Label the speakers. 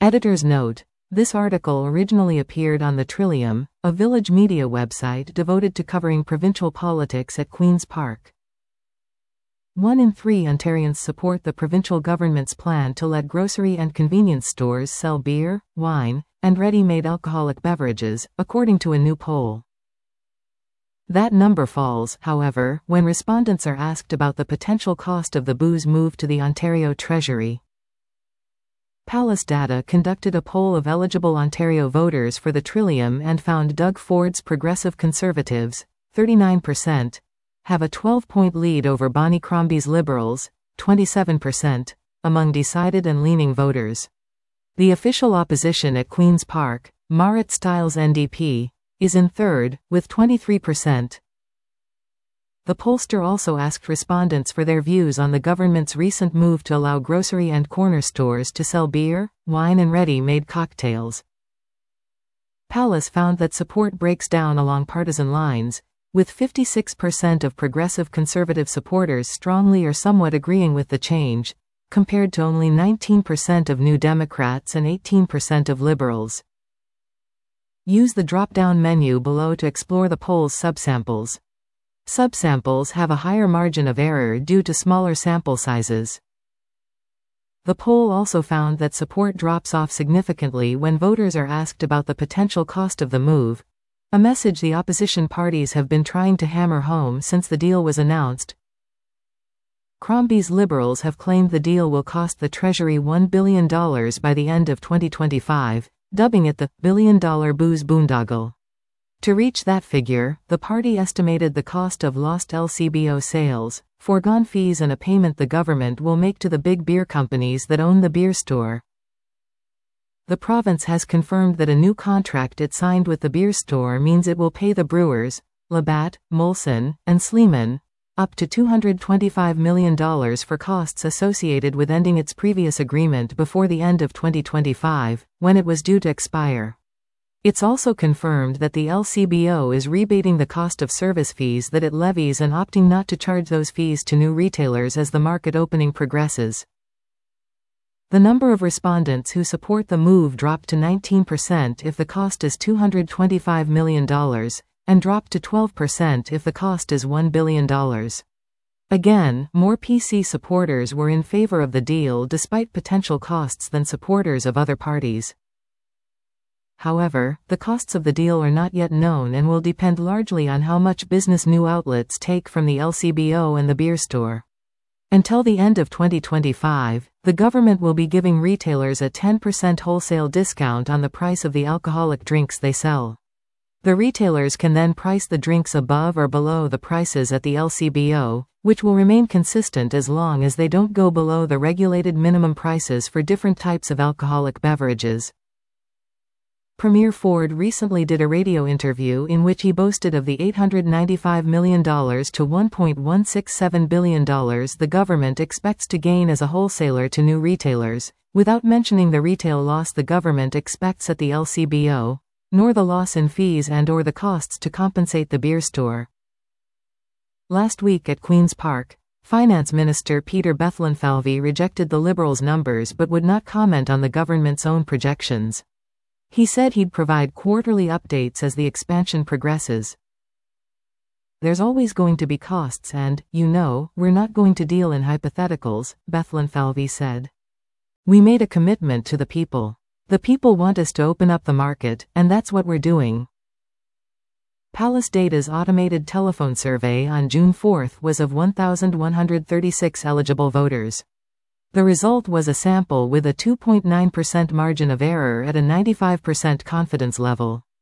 Speaker 1: Editor's note: this article originally appeared on the Trillium, a village media website devoted to covering provincial politics at Queen's Park. 1 in 3 Ontarians support the provincial government's plan to let grocery and convenience stores sell beer, wine, and ready-made alcoholic beverages, according to a new poll. That number falls, however, when respondents are asked about the potential cost of the booze move to the Ontario Treasury. Palace Data conducted a poll of eligible Ontario voters for the Trillium and found Doug Ford's Progressive Conservatives, 39%, have a 12-point lead over Bonnie Crombie's Liberals, 27%, among decided and leaning voters. The official opposition at Queen's Park, Marit Stiles NDP, is in third, with 23%. The pollster also asked respondents for their views on the government's recent move to allow grocery and corner stores to sell beer, wine and ready-made cocktails. Palace found that support breaks down along partisan lines, with 56% of Progressive Conservative supporters strongly or somewhat agreeing with the change, compared to only 19% of New Democrats and 18% of Liberals. Use the drop-down menu below to explore the poll's subsamples. Subsamples have a higher margin of error due to smaller sample sizes. The poll also found that support drops off significantly when voters are asked about the potential cost of the move, a message the opposition parties have been trying to hammer home since the deal was announced. Crombie's Liberals have claimed the deal will cost the Treasury $1 billion by the end of 2025, dubbing it the billion-dollar booze boondoggle. To reach that figure, the party estimated the cost of lost LCBO sales, foregone fees and a payment the government will make to the big beer companies that own the beer store. The province has confirmed that a new contract it signed with the beer store means it will pay the brewers, Labatt, Molson, and Sleeman, up to $225 million for costs associated with ending its previous agreement before the end of 2025, when it was due to expire. It's also confirmed that the LCBO is rebating the cost of service fees that it levies and opting not to charge those fees to new retailers as the market opening progresses. The number of respondents who support the move dropped to 19% if the cost is $225 million, and dropped to 12% if the cost is $1 billion. Again, more PC supporters were in favor of the deal despite potential costs than supporters of other parties. However, the costs of the deal are not yet known and will depend largely on how much business new outlets take from the LCBO and the beer store. Until the end of 2025, the government will be giving retailers a 10% wholesale discount on the price of the alcoholic drinks they sell. The retailers can then price the drinks above or below the prices at the LCBO, which will remain consistent as long as they don't go below the regulated minimum prices for different types of alcoholic beverages. Premier Ford recently did a radio interview in which he boasted of the $895 million to $1.167 billion the government expects to gain as a wholesaler to new retailers, without mentioning the retail loss the government expects at the LCBO, nor the loss in fees and/or the costs to compensate the beer store. Last week at Queen's Park, Finance Minister Peter Bethlenfalvy rejected the Liberals' numbers but would not comment on the government's own projections. He said he'd provide quarterly updates as the expansion progresses. There's always going to be costs and, we're not going to deal in hypotheticals, Bethlenfalvy said. We made a commitment to the people. The people want us to open up the market, and that's what we're doing. Palace Data's automated telephone survey on June 4 was of 1,136 eligible voters. The result was a sample with a 2.9% margin of error at a 95% confidence level.